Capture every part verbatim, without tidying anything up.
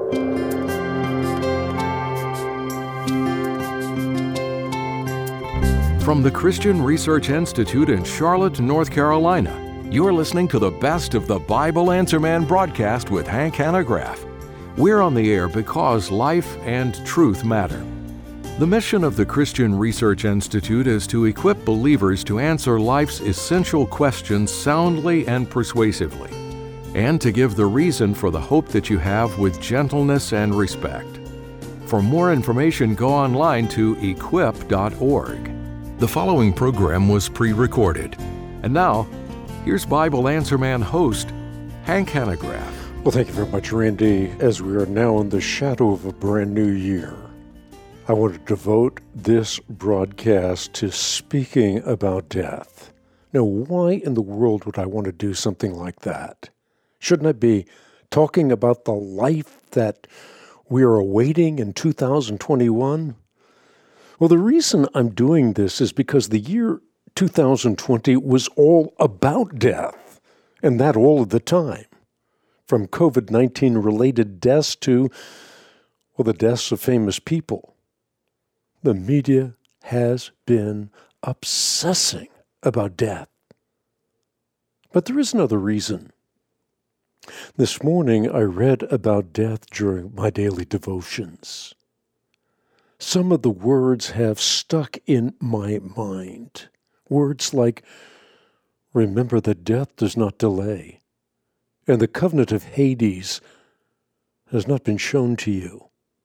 From the Christian Research Institute in Charlotte, North Carolina, you're listening to the best of the Bible Answer Man broadcast with Hank Hanegraaff. We're on the air because life and truth matter. The mission of the Christian Research Institute is to equip believers to answer life's essential questions soundly and persuasively, and to give the reason for the hope that you have with gentleness and respect. For more information, go online to equip dot org. The following program was pre-recorded. And now, here's Bible Answer Man host, Hank Hanegraaff. Well, thank you very much, Randy. As we are now in the shadow of a brand new year, I want to devote this broadcast to speaking about death. Now, why in the world would I want to do something like that? Shouldn't I be talking about the life that we are awaiting in two thousand twenty-one? Well, the reason I'm doing this is because the year two thousand twenty was all about death, and that all of the time. From covid nineteen related deaths to, well, the deaths of famous people. The media has been obsessing about death. But there is another reason. This morning I read about death during my daily devotions. Some of the words have stuck in my mind. Words like, remember that death does not delay, and the covenant of Hades has not been shown to you.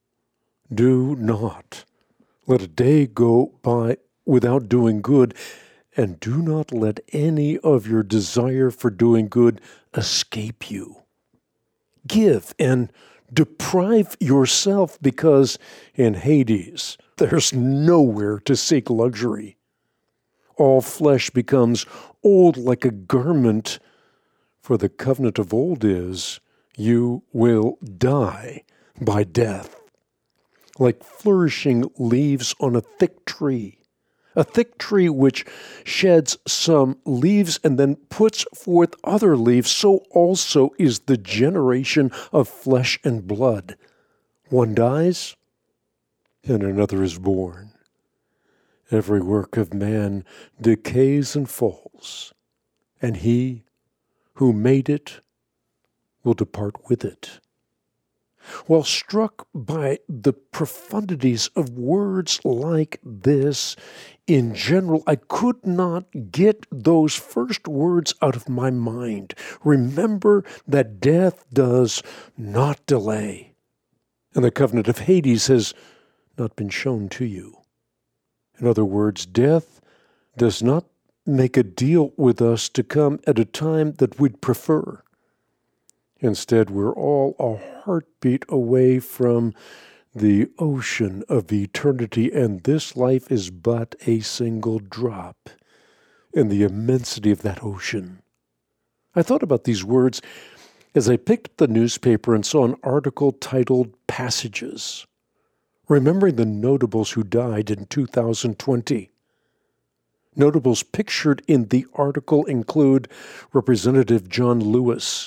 Do not let a day go by without doing good, and do not let any of your desire for doing good escape you. Give and deprive yourself, because in Hades there's nowhere to seek luxury. All flesh becomes old like a garment, for the covenant of old is, you will die by death. Like flourishing leaves on a thick tree, a thick tree which sheds some leaves and then puts forth other leaves, so also is the generation of flesh and blood. One dies, and another is born. Every work of man decays and falls, and he who made it will depart with it. While struck by the profundities of words like this, in general, I could not get those first words out of my mind. Remember that death does not delay, and the covenant of Hades has not been shown to you. In other words, death does not make a deal with us to come at a time that we'd prefer. Instead, we're all a heartbeat away from the ocean of eternity, and this life is but a single drop in the immensity of that ocean. I thought about these words as I picked up the newspaper and saw an article titled Passages, remembering the notables who died in two thousand twenty. Notables pictured in the article include Representative John Lewis,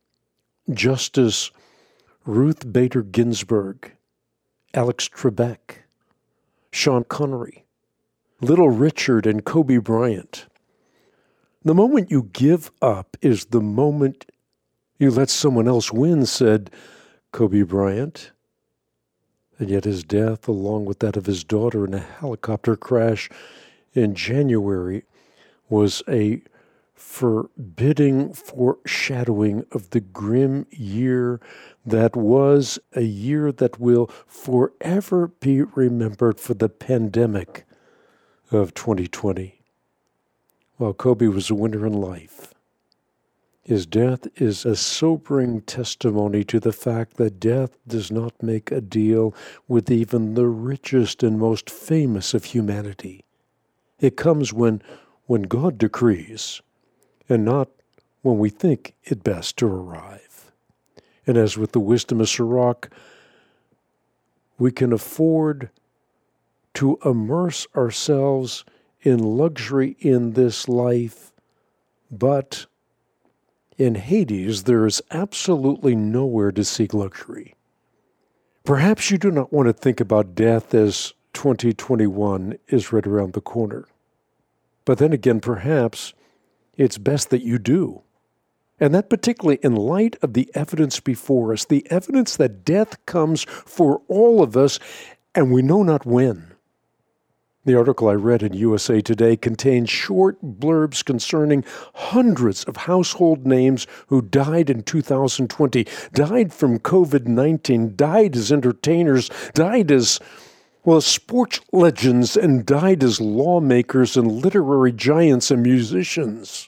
Justice Ruth Bader Ginsburg, Alex Trebek, Sean Connery, Little Richard, and Kobe Bryant. The moment you give up is the moment you let someone else win, said Kobe Bryant. And yet his death, along with that of his daughter in a helicopter crash in January, was a forbidding foreshadowing of the grim year that was, a year that will forever be remembered for the pandemic of twenty twenty. While Kobe was a winner in life, his death is a sobering testimony to the fact that death does not make a deal with even the richest and most famous of humanity. It comes when, when God decrees, and not when we think it best to arrive. And as with the wisdom of Sirach, we can afford to immerse ourselves in luxury in this life, but in Hades there is absolutely nowhere to seek luxury. Perhaps you do not want to think about death as twenty twenty-one is right around the corner. But then again, perhaps it's best that you do. And that particularly in light of the evidence before us, the evidence that death comes for all of us, and we know not when. The article I read in U S A Today contains short blurbs concerning hundreds of household names who died in two thousand twenty, died from covid nineteen, died as entertainers, died as, well, sports legends, and died as lawmakers and literary giants and musicians.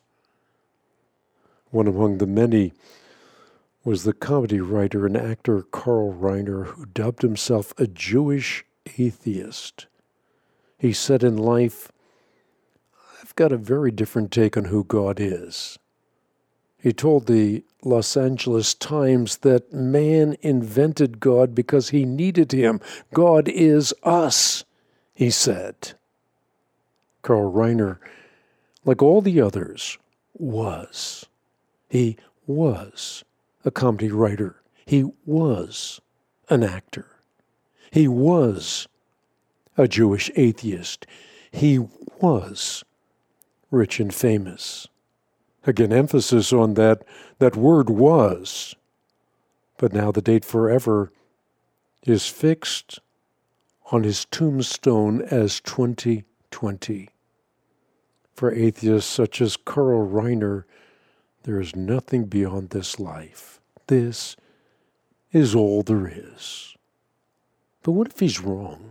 One among the many was the comedy writer and actor Carl Reiner, who dubbed himself a Jewish atheist. He said in life, I've got a very different take on who God is. He told the Los Angeles Times that man invented God because he needed him. God is us, he said. Carl Reiner, like all the others, was. He was a comedy writer. He was an actor. He was a Jewish atheist. He was rich and famous. Again, emphasis on that, that word was. But now the date forever is fixed on his tombstone as twenty twenty. For atheists such as Carl Reiner, there is nothing beyond this life. This is all there is. But what if he's wrong?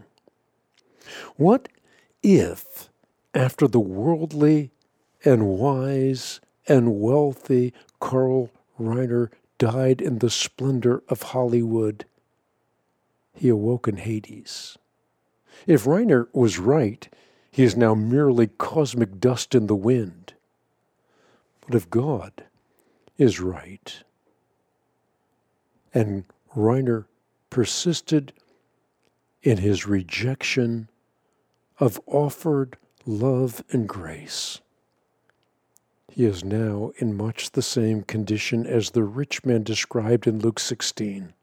What if, after the worldly and wise and wealthy Carl Reiner died in the splendor of Hollywood, he awoke in Hades? If Reiner was right, he is now merely cosmic dust in the wind. But if God is right, and Reiner persisted in his rejection of offered love and grace, he is now in much the same condition as the rich man described in Luke sixteen.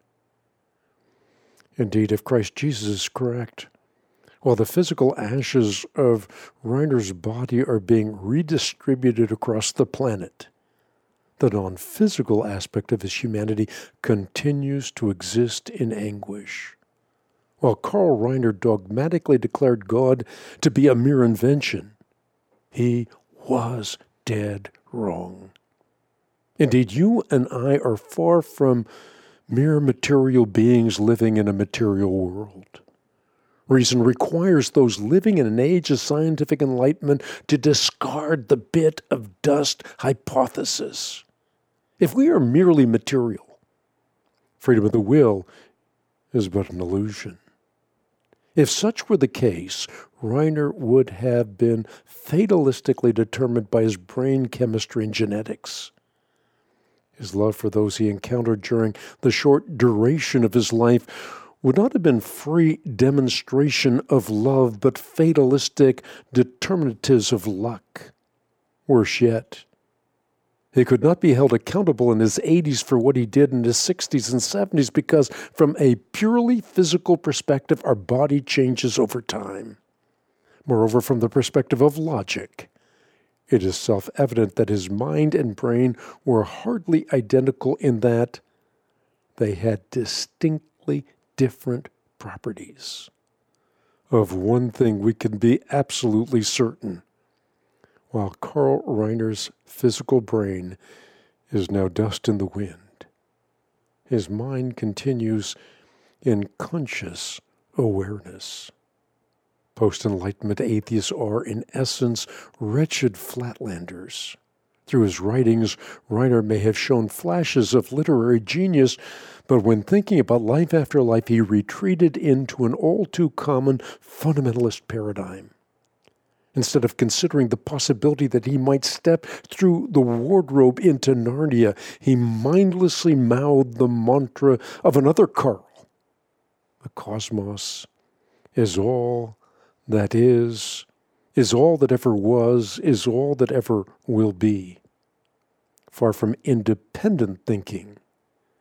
Indeed, if Christ Jesus is correct, while the physical ashes of Reiner's body are being redistributed across the planet, the non-physical aspect of his humanity continues to exist in anguish. While Carl Reiner dogmatically declared God to be a mere invention, he was dead wrong. Indeed, you and I are far from mere material beings living in a material world. Reason requires those living in an age of scientific enlightenment to discard the bit of dust hypothesis. If we are merely material, freedom of the will is but an illusion. If such were the case, Reiner would have been fatalistically determined by his brain chemistry and genetics. His love for those he encountered during the short duration of his life would not have been free demonstration of love, but fatalistic determinatives of luck. Worse yet, he could not be held accountable in his eighties for what he did in his sixties and seventies because from a purely physical perspective, our body changes over time. Moreover, from the perspective of logic, it is self-evident that his mind and brain were hardly identical in that they had distinctly different properties. Of one thing we can be absolutely certain. While Carl Reiner's physical brain is now dust in the wind, his mind continues in conscious awareness. Post-Enlightenment atheists are, in essence, wretched flatlanders. Through his writings, Reiner may have shown flashes of literary genius, but when thinking about life after life, he retreated into an all-too-common fundamentalist paradigm. Instead of considering the possibility that he might step through the wardrobe into Narnia, he mindlessly mouthed the mantra of another Carl. The cosmos is all that is, is all that ever was, is all that ever will be. Far from independent thinking,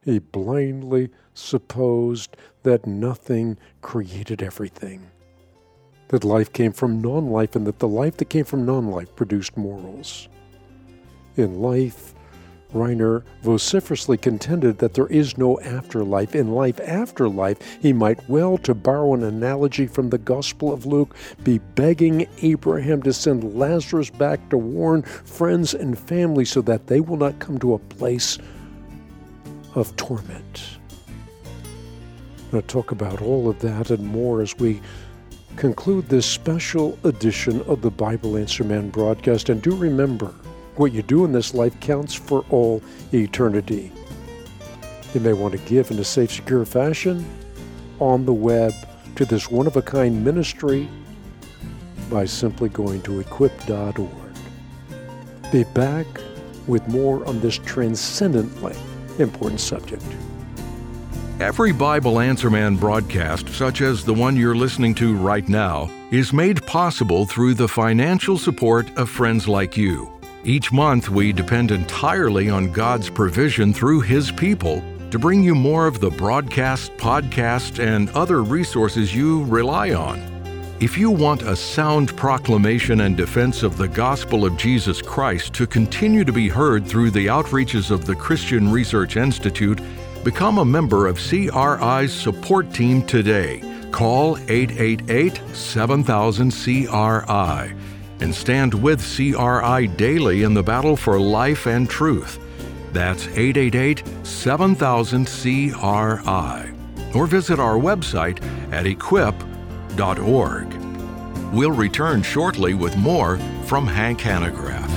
He blindly supposed that nothing created everything, that life came from non-life, and that the life that came from non-life produced morals. In life, Reiner vociferously contended that there is no afterlife. In life after life, he might well, to borrow an analogy from the Gospel of Luke, be begging Abraham to send Lazarus back to warn friends and family so that they will not come to a place of torment. I'll talk about all of that and more as we conclude this special edition of the Bible Answer Man broadcast. And do remember, what you do in this life counts for all eternity. You may want to give in a safe, secure fashion on the web to this one-of-a-kind ministry by simply going to equip dot org. Be back with more on this transcendently important subject. Every Bible Answer Man broadcast, such as the one you're listening to right now, is made possible through the financial support of friends like you. Each month, we depend entirely on God's provision through His people to bring you more of the broadcast, podcast, and other resources you rely on. If you want a sound proclamation and defense of the gospel of Jesus Christ to continue to be heard through the outreaches of the Christian Research Institute, become a member of C R I's support team today. Call eight eight eight, seven thousand, C R I. and stand with C R I daily in the battle for life and truth. That's eight eight eight, seven thousand, C R I. Or visit our website at equip dot org. We'll return shortly with more from Hank Hanegraaff.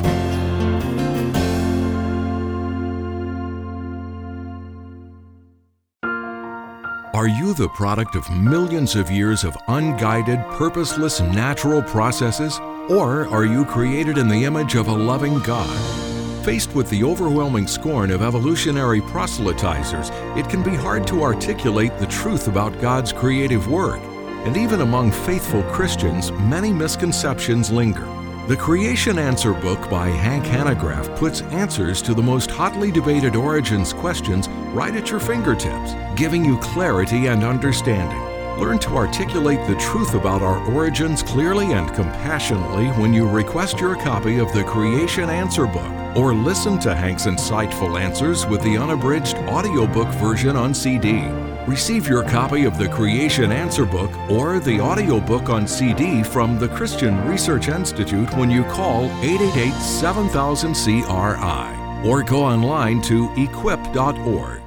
Are you the product of millions of years of unguided, purposeless, natural processes? Or are you created in the image of a loving God? Faced with the overwhelming scorn of evolutionary proselytizers, it can be hard to articulate the truth about God's creative work. And even among faithful Christians, many misconceptions linger. The Creation Answer book by Hank Hanegraaff puts answers to the most hotly debated origins questions right at your fingertips, giving you clarity and understanding. Learn to articulate the truth about our origins clearly and compassionately when you request your copy of the Creation Answer book, or listen to Hank's insightful answers with the unabridged audiobook version on C D. Receive your copy of the Creation Answer book or the audiobook on C D from the Christian Research Institute when you call eight eight eight, seven thousand, C R I or go online to equip dot org.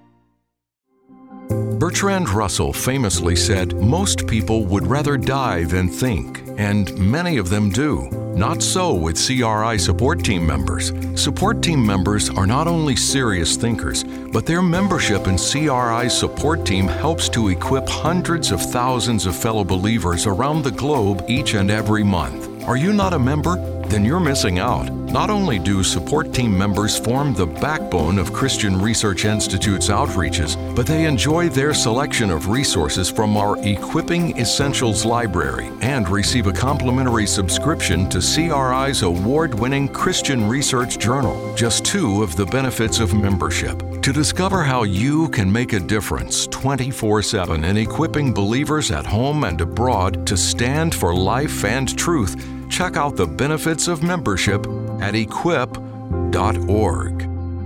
Bertrand Russell famously said, "Most people would rather die than think," and many of them do. Not so with C R I support team members. Support team members are not only serious thinkers, but their membership in C R I's support team helps to equip hundreds of thousands of fellow believers around the globe each and every month. Are you not a member? Then you're missing out. Not only do support team members form the backbone of Christian Research Institute's outreaches, but they enjoy their selection of resources from our Equipping Essentials library and receive a complimentary subscription to C R I's award-winning Christian Research Journal, just two of the benefits of membership. To discover how you can make a difference twenty-four seven in equipping believers at home and abroad to stand for life and truth, check out the benefits of membership at equip dot org.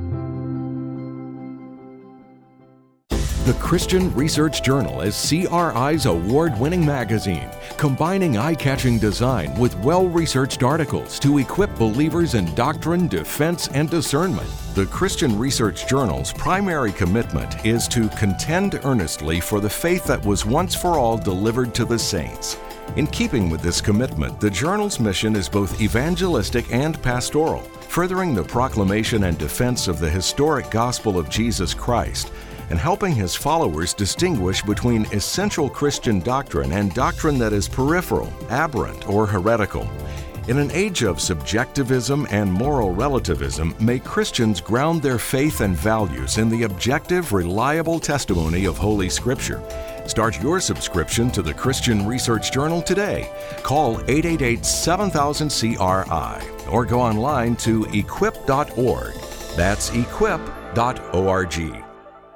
The Christian Research Journal is C R I's award-winning magazine, combining eye-catching design with well-researched articles to equip believers in doctrine, defense, and discernment. The Christian Research Journal's primary commitment is to contend earnestly for the faith that was once for all delivered to the saints. In keeping with this commitment, the journal's mission is both evangelistic and pastoral, furthering the proclamation and defense of the historic gospel of Jesus Christ, and helping his followers distinguish between essential Christian doctrine and doctrine that is peripheral, aberrant, or heretical. In an age of subjectivism and moral relativism, may Christians ground their faith and values in the objective, reliable testimony of Holy Scripture. Start your subscription to the Christian Research Journal today. Call eight eight eight, seven thousand, C R I or go online to equip dot org. That's equip dot org.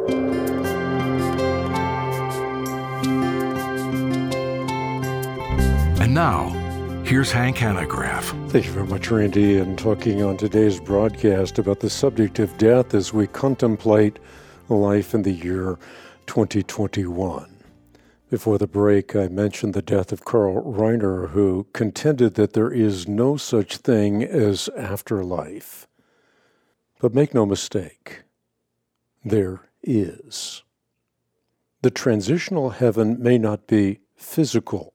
And now, here's Hank Hanegraaff. Thank you very much, Randy, and talking on today's broadcast about the subject of death as we contemplate life in the year twenty twenty-one. Before the break, I mentioned the death of Carl Reiner, who contended that there is no such thing as afterlife. But make no mistake, there is. The transitional heaven may not be physical,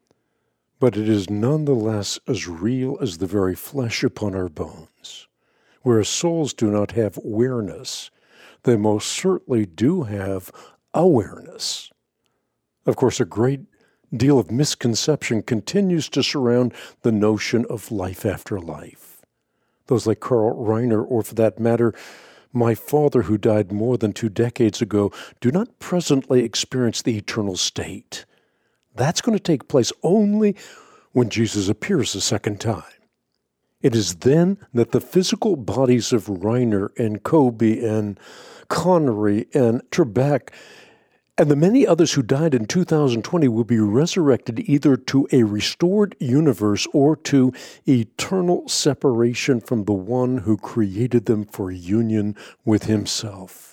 but it is nonetheless as real as the very flesh upon our bones. Whereas souls do not have awareness, they most certainly do have awareness. Of course, a great deal of misconception continues to surround the notion of life after life. Those like Carl Reiner, or for that matter, my father who died more than two decades ago, do not presently experience the eternal state. That's going to take place only when Jesus appears a second time. It is then that the physical bodies of Reiner and Kolbe and Connery and Trebek and the many others who died in two thousand twenty will be resurrected either to a restored universe or to eternal separation from the one who created them for union with himself.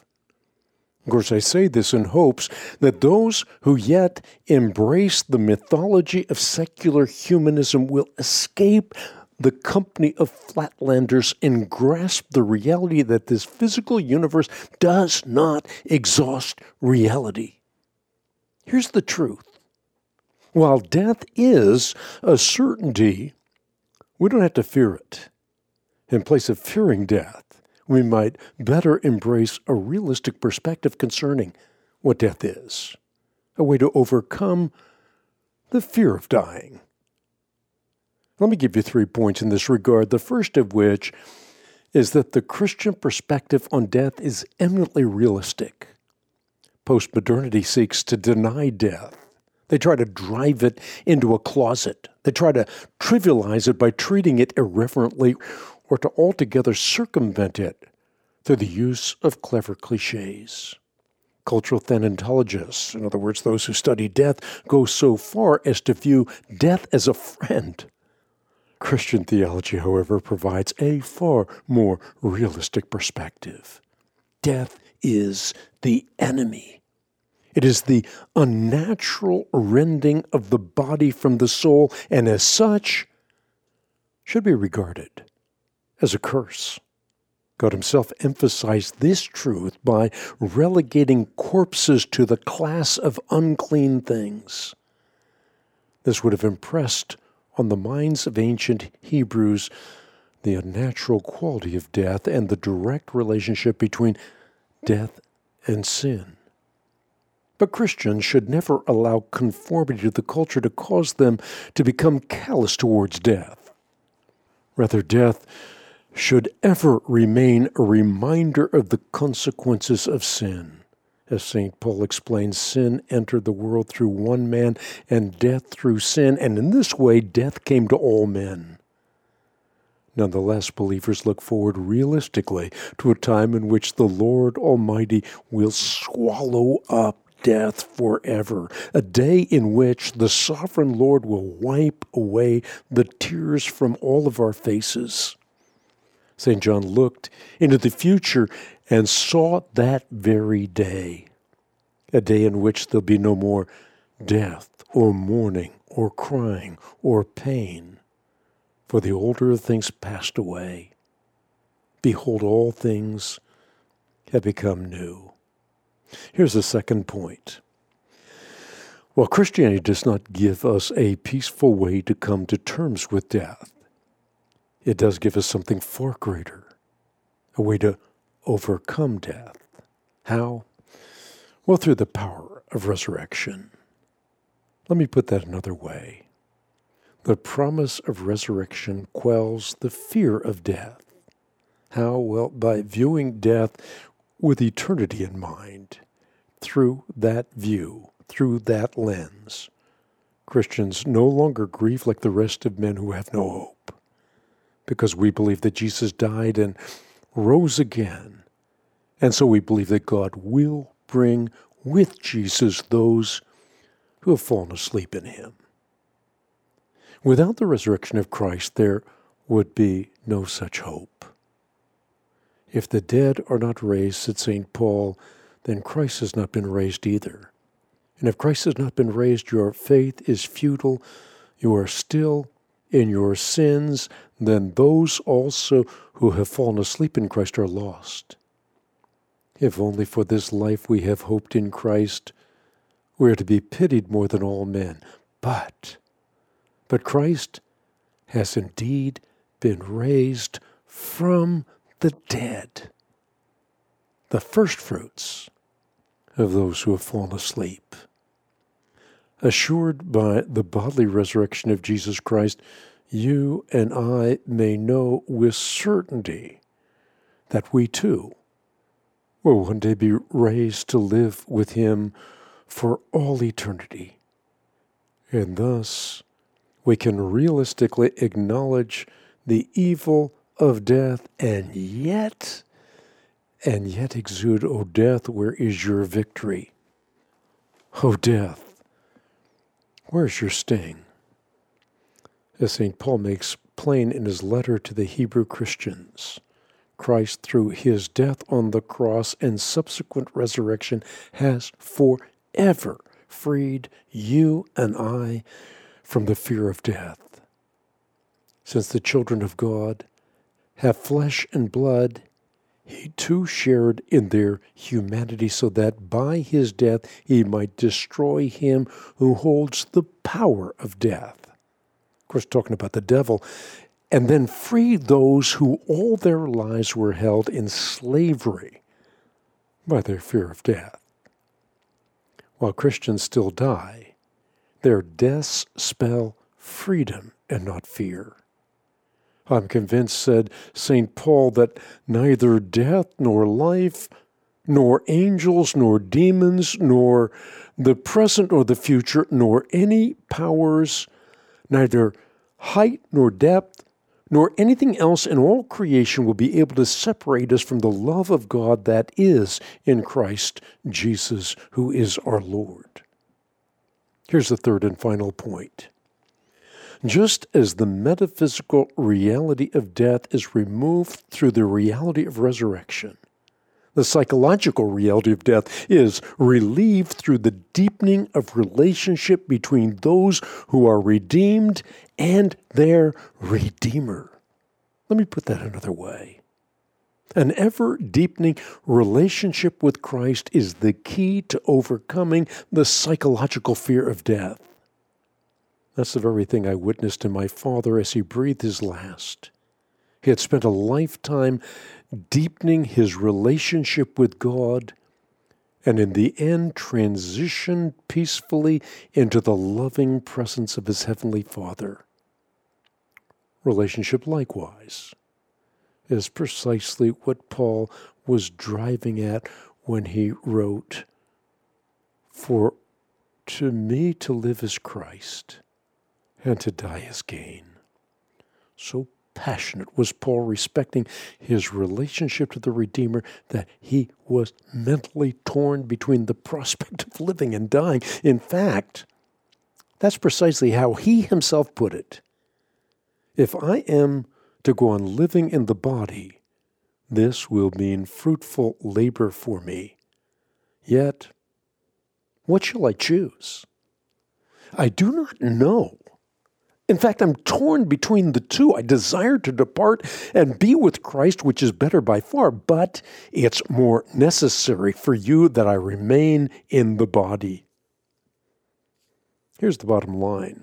Of course, I say this in hopes that those who yet embrace the mythology of secular humanism will escape the company of flatlanders and grasp the reality that this physical universe does not exhaust reality. Here's the truth. While death is a certainty, we don't have to fear it. In place of fearing death, we might better embrace a realistic perspective concerning what death is, a way to overcome the fear of dying. Let me give you three points in this regard, the first of which is that the Christian perspective on death is eminently realistic. Postmodernity seeks to deny death. They try to drive it into a closet. They try to trivialize it by treating it irreverently or to altogether circumvent it through the use of clever cliches. Cultural thanatologists, in other words, those who study death, go so far as to view death as a friend. Christian theology, however, provides a far more realistic perspective. Death is the enemy. It is the unnatural rending of the body from the soul, and as such, should be regarded as a curse. God himself emphasized this truth by relegating corpses to the class of unclean things. This would have impressed on the minds of ancient Hebrews the unnatural quality of death and the direct relationship between death and sin. But Christians should never allow conformity to the culture to cause them to become callous towards death. Rather, death should ever remain a reminder of the consequences of sin. As Saint Paul explains, sin entered the world through one man, and death through sin, and in this way death came to all men. Nonetheless, believers look forward realistically to a time in which the Lord Almighty will swallow up death forever, a day in which the sovereign Lord will wipe away the tears from all of our faces. Saint John looked into the future and saw that very day, a day in which there'll be no more death or mourning or crying or pain, for the older things passed away. Behold, all things have become new. Here's the second point. While Christianity does not give us a peaceful way to come to terms with death, it does give us something far greater, a way to overcome death. How? Well, through the power of resurrection. Let me put that another way. The promise of resurrection quells the fear of death. How? Well, by viewing death with eternity in mind. Through that view, through that lens, Christians no longer grieve like the rest of men who have no hope, because we believe that Jesus died and rose again, And so we believe that God will bring with Jesus those who have fallen asleep in him. Without the resurrection of Christ, there would be no such hope. If the dead are not raised, said Saint Paul, then Christ has not been raised either. And if Christ has not been raised, your faith is futile. You are still in your sins. Then those also who have fallen asleep in Christ are lost. If only for this life we have hoped in Christ, we are to be pitied more than all men. But, but Christ has indeed been raised from the dead, the firstfruits of those who have fallen asleep. Assured by the bodily resurrection of Jesus Christ, you and I may know with certainty that we too will one day be raised to live with him for all eternity. And thus, we can realistically acknowledge the evil of death and yet, and yet exude, O death, where is your victory? O death, where is your sting? As Saint Paul makes plain in his letter to the Hebrew Christians, Christ, through his death on the cross and subsequent resurrection, has forever freed you and I from the fear of death. Since the children of God have flesh and blood, he too shared in their humanity so that by his death he might destroy him who holds the power of death. Of course, talking about the devil. And then free those who all their lives were held in slavery by their fear of death. While Christians still die, their deaths spell freedom and not fear. I'm convinced, said Saint Paul, that neither death nor life, nor angels nor demons, nor the present or the future, nor any powers, neither height nor depth, nor anything else in all creation will be able to separate us from the love of God that is in Christ Jesus, who is our Lord. Here's the third and final point. Just as the metaphysical reality of death is removed through the reality of resurrection, the psychological reality of death is relieved through the deepening of relationship between those who are redeemed and their Redeemer. Let me put that another way. An ever-deepening relationship with Christ is the key to overcoming the psychological fear of death. That's the very thing I witnessed in my father as he breathed his last. He had spent a lifetime deepening his relationship with God, and in the end transitioned peacefully into the loving presence of his heavenly Father. Relationship, likewise, is precisely what Paul was driving at when he wrote, "For to me to live is Christ, and to die is gain." So passionate was Paul respecting his relationship to the Redeemer that he was mentally torn between the prospect of living and dying. In fact, that's precisely how he himself put it. If I am to go on living in the body, this will mean fruitful labor for me. Yet, what shall I choose? I do not know. In fact, I'm torn between the two. I desire to depart and be with Christ, which is better by far, but it's more necessary for you that I remain in the body. Here's the bottom line.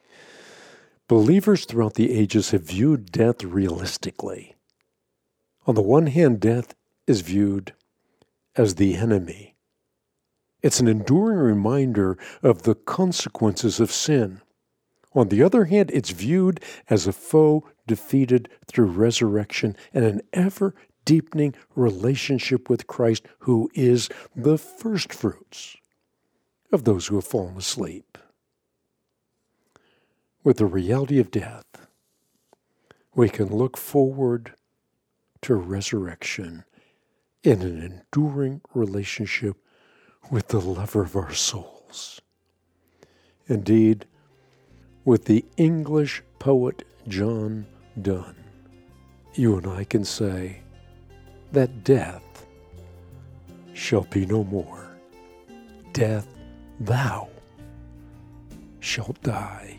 Believers throughout the ages have viewed death realistically. On the one hand, death is viewed as the enemy. It's an enduring reminder of the consequences of sin. On the other hand, it's viewed as a foe defeated through resurrection and an ever-deepening relationship with Christ, who is the firstfruits of those who have fallen asleep. With the reality of death, we can look forward to resurrection in an enduring relationship with the lover of our souls. Indeed, with the English poet John Donne, you and I can say that death shall be no more. Death, thou shalt die.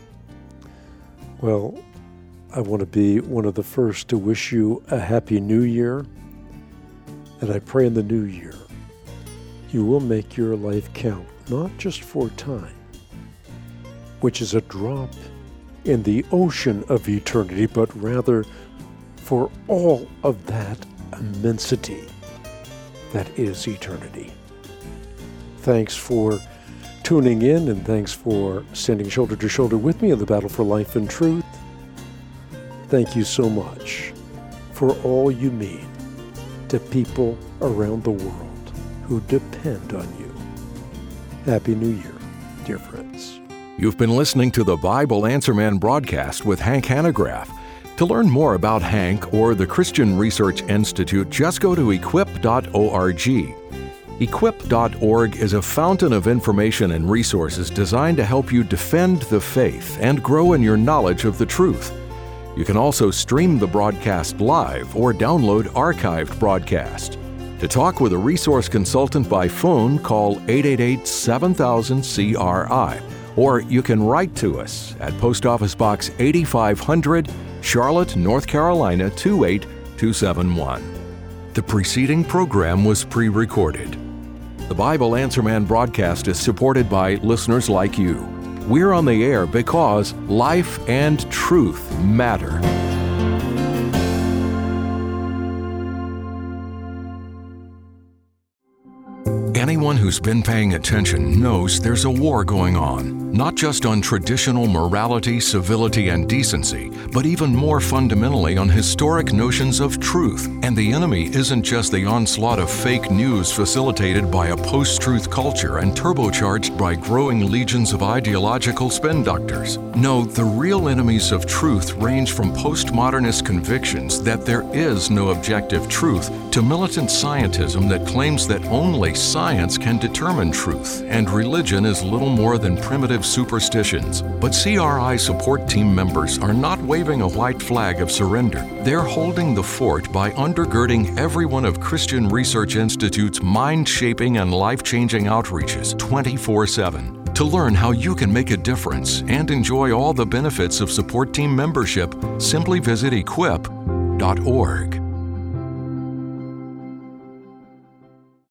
Well, I want to be one of the first to wish you a happy new year, and I pray in the new year you will make your life count, not just for time, which is a drop in the ocean of eternity, but rather for all of that immensity that is eternity. Thanks for tuning in, and thanks for standing shoulder to shoulder with me in the battle for life and truth. Thank you so much for all you mean to people around the world who depend on you. Happy New Year, dear friends. You've been listening to the Bible Answer Man broadcast with Hank Hanegraaff. To learn more about Hank or the Christian Research Institute, just go to equip dot org. equip dot org is a fountain of information and resources designed to help you defend the faith and grow in your knowledge of the truth. You can also stream the broadcast live or download archived broadcast. To talk with a resource consultant by phone, call eight eight eight, seven thousand, C R I, or you can write to us at Post Office Box eighty-five hundred, Charlotte, North Carolina two eight two seven one. The preceding program was pre-recorded. The Bible Answer Man broadcast is supported by listeners like you. We're on the air because life and truth matter. Anyone who's been paying attention knows there's a war going on, not just on traditional morality, civility, and decency, but even more fundamentally on historic notions of truth. And the enemy isn't just the onslaught of fake news facilitated by a post-truth culture and turbocharged by growing legions of ideological spin doctors. No, the real enemies of truth range from postmodernist convictions that there is no objective truth to militant scientism that claims that only science can determine truth, and religion is little more than primitive superstitions. But C R I support team members are not waving a white flag of surrender. They're holding the fort by undergirding every one of Christian Research Institute's mind-shaping and life-changing outreaches twenty-four seven. To learn how you can make a difference and enjoy all the benefits of support team membership, simply visit equip dot org.